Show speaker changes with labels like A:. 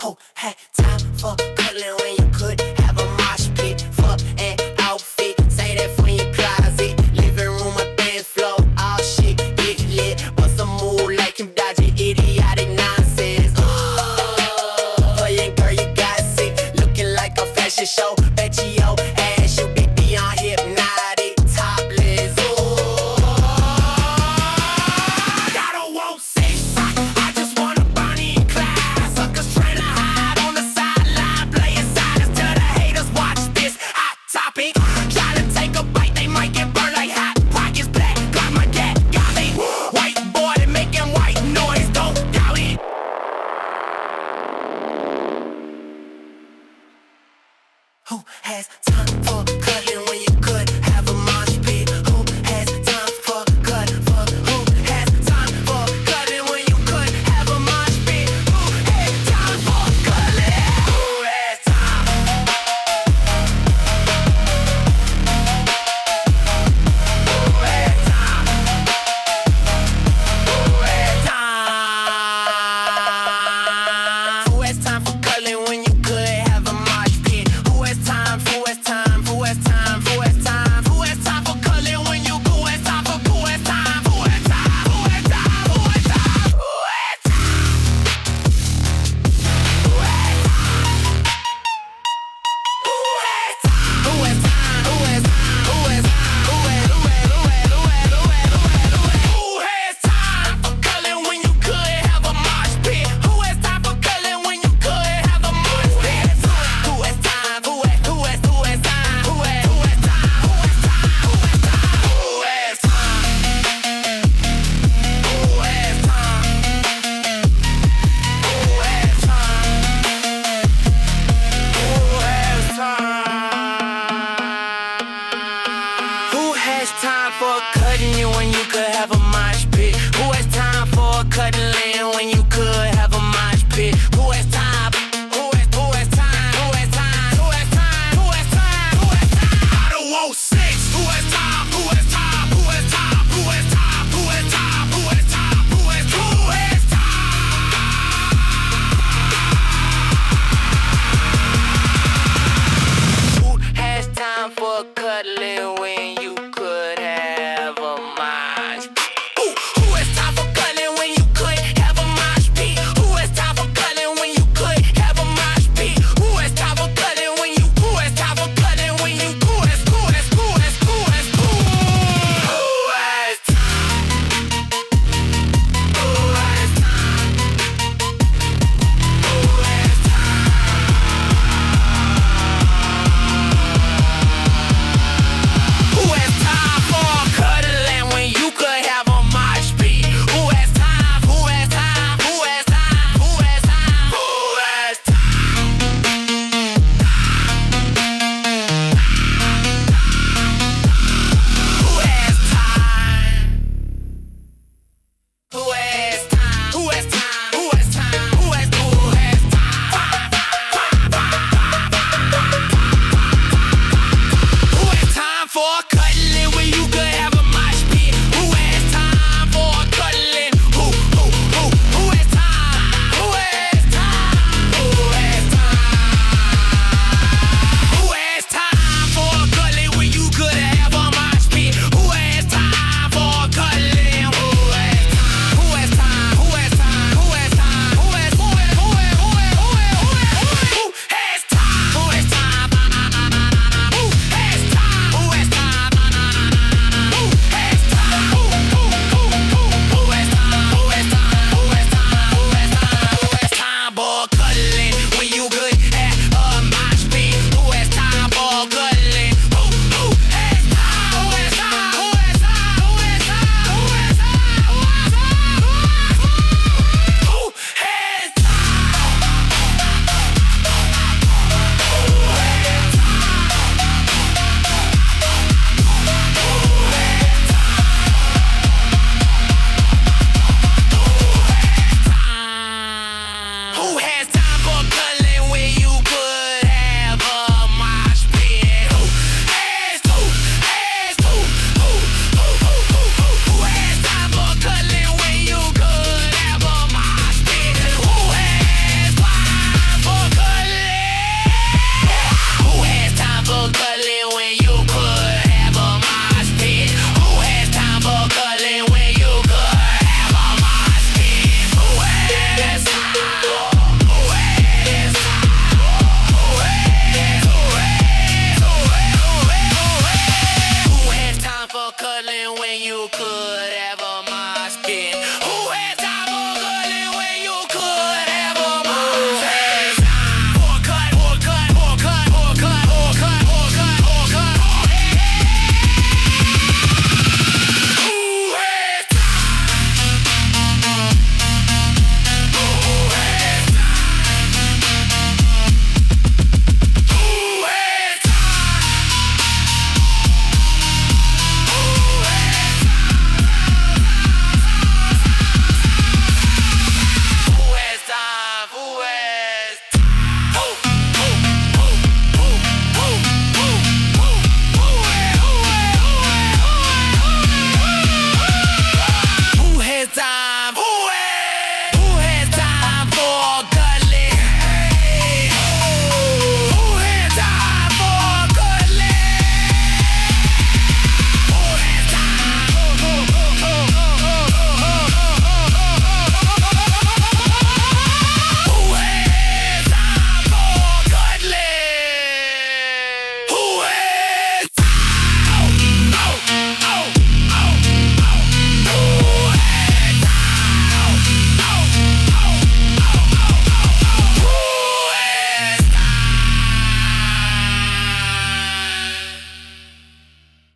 A: Who had time for cuddling when you could have a mosh pit? Fuck an outfit, say that from your closet. Living room or dance floor, all shit get lit. Bust a move like him dodging idiotic nonsense. Oh yeah, girl, you got sick, looking like a fashion show. Bet your ass you be beyond hypnotic, topless. I don't want sex, I just want a Bonnie and Clyde. Suckers tryna hide on the sideline, playing silence till the haters watch this hot topic. Try to take a bite, they might get burned like hot pockets. Black, got my cat, got me. White boy, they making white noise, don't doubt it. Who has